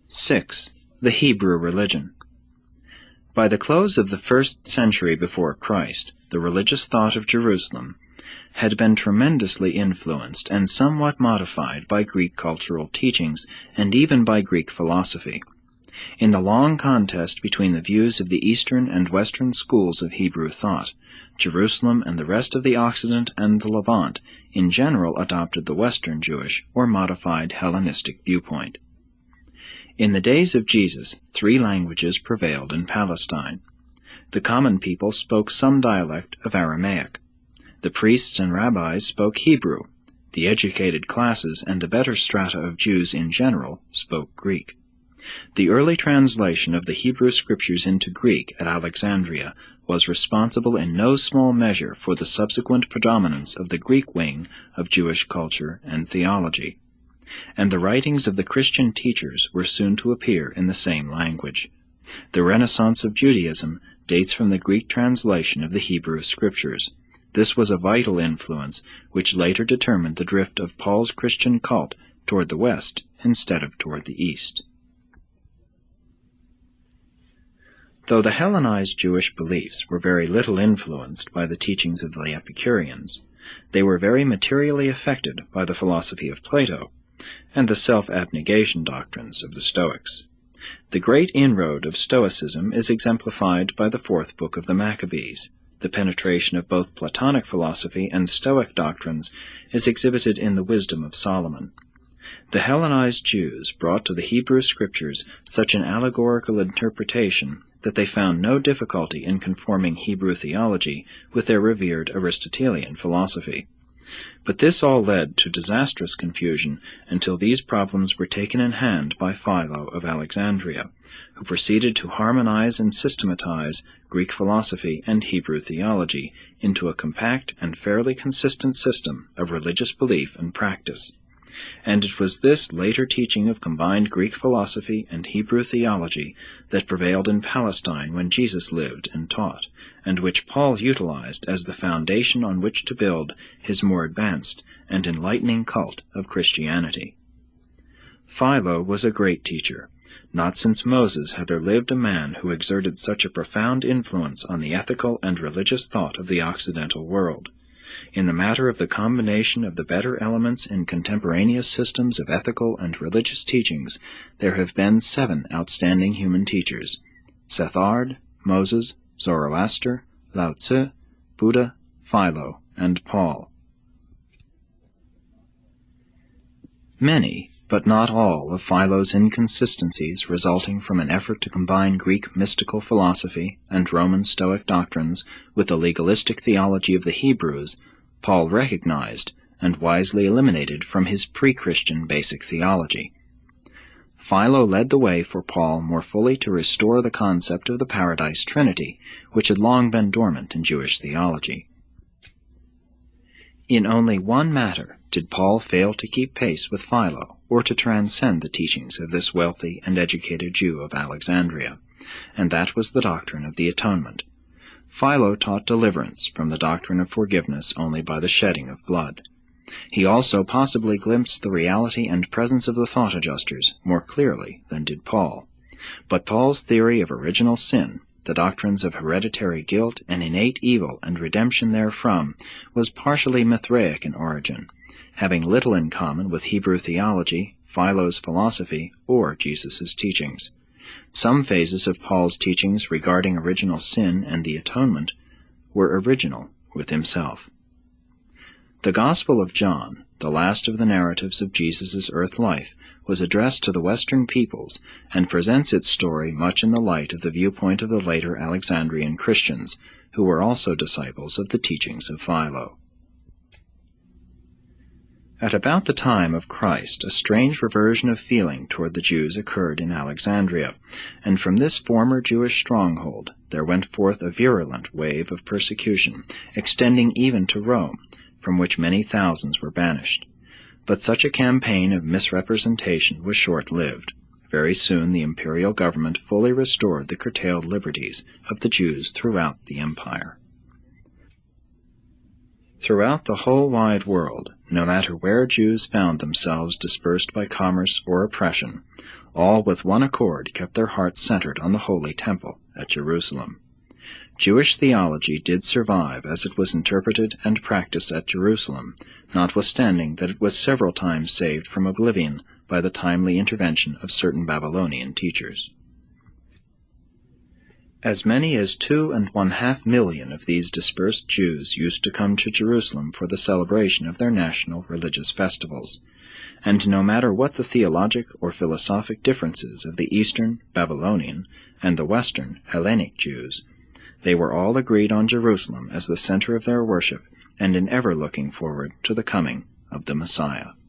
6. The Hebrew religion. By the close of the 1st century before Christ, the religious thought of Jerusalem had been tremendously influenced and somewhat modified by Greek cultural teachings and even by Greek philosophy. In the long contest between the views of the Eastern and Western schools of Hebrew thought, Jerusalem and the rest of the Occident and the Levant in general adopted the Western Jewish or modified Hellenistic viewpoint. In the days of Jesus, 3 languages prevailed in Palestine. The common people spoke some dialect of Aramaic. The priests and rabbis spoke Hebrew. The educated classes and the better strata of Jews in general spoke Greek. The early translation of the Hebrew Scriptures into Greek at Alexandria was responsible in no small measure for the subsequent predominance of the Greek wing of Jewish culture and theology. And the writings of the Christian teachers were soon to appear in the same language. The Renaissance of Judaism dates from the Greek translation of the Hebrew Scriptures. This was a vital influence which later determined the drift of Paul's Christian cult toward the West instead of toward the East. Though the Hellenized Jewish beliefs were very little influenced by the teachings of the Epicureans, they were very materially affected by the philosophy of Plato and the self-abnegation doctrines of the Stoics. The great inroad of Stoicism is exemplified by the 4th book of the Maccabees. The penetration of both Platonic philosophy and Stoic doctrines is exhibited in the Wisdom of Solomon. The Hellenized Jews brought to the Hebrew Scriptures such an allegorical interpretation that they found no difficulty in conforming Hebrew theology with their revered Aristotelian philosophy. But this all led to disastrous confusion until these problems were taken in hand by Philo of Alexandria, who proceeded to harmonize and systematize Greek philosophy and Hebrew theology into a compact and fairly consistent system of religious belief and practice. And it was this later teaching of combined Greek philosophy and Hebrew theology that prevailed in Palestine when Jesus lived and taught, and which Paul utilized as the foundation on which to build his more advanced and enlightening cult of Christianity. Philo was a great teacher. Not since Moses had there lived a man who exerted such a profound influence on the ethical and religious thought of the Occidental world. In the matter of the combination of the better elements in contemporaneous systems of ethical and religious teachings, there have been 7 outstanding human teachers: Sethard, Moses, Zoroaster, Lao Tzu, Buddha, Philo, and Paul. Many, but not all, of Philo's inconsistencies resulting from an effort to combine Greek mystical philosophy and Roman Stoic doctrines with the legalistic theology of the Hebrews, Paul recognized and wisely eliminated from his pre-Christian basic theology. Philo led the way for Paul more fully to restore the concept of the Paradise Trinity, which had long been dormant in Jewish theology. In only one matter did Paul fail to keep pace with Philo, or to transcend the teachings of this wealthy and educated Jew of Alexandria, and that was the doctrine of the atonement. Philo taught deliverance from the doctrine of forgiveness only by the shedding of blood. He also possibly glimpsed the reality and presence of the thought adjusters more clearly than did Paul. But Paul's theory of original sin, the doctrines of hereditary guilt and innate evil and redemption therefrom, was partially Mithraic in origin, having little in common with Hebrew theology, Philo's philosophy, or Jesus' teachings. Some phases of Paul's teachings regarding original sin and the atonement were original with himself. The Gospel of John, the last of the narratives of Jesus' earth life, was addressed to the Western peoples and presents its story much in the light of the viewpoint of the later Alexandrian Christians, who were also disciples of the teachings of Philo. At about the time of Christ, a strange reversion of feeling toward the Jews occurred in Alexandria, and from this former Jewish stronghold there went forth a virulent wave of persecution, extending even to Rome, from which many thousands were banished. But such a campaign of misrepresentation was short-lived. Very soon the imperial government fully restored the curtailed liberties of the Jews throughout the empire. Throughout the whole wide world, no matter where Jews found themselves dispersed by commerce or oppression, all with one accord kept their hearts centered on the Holy Temple at Jerusalem. Jewish theology did survive as it was interpreted and practiced at Jerusalem, notwithstanding that it was several times saved from oblivion by the timely intervention of certain Babylonian teachers. As many as 2.5 million of these dispersed Jews used to come to Jerusalem for the celebration of their national religious festivals, and no matter what the theologic or philosophic differences of the Eastern, Babylonian, and the Western, Hellenic Jews, they were all agreed on Jerusalem as the center of their worship and in ever looking forward to the coming of the Messiah.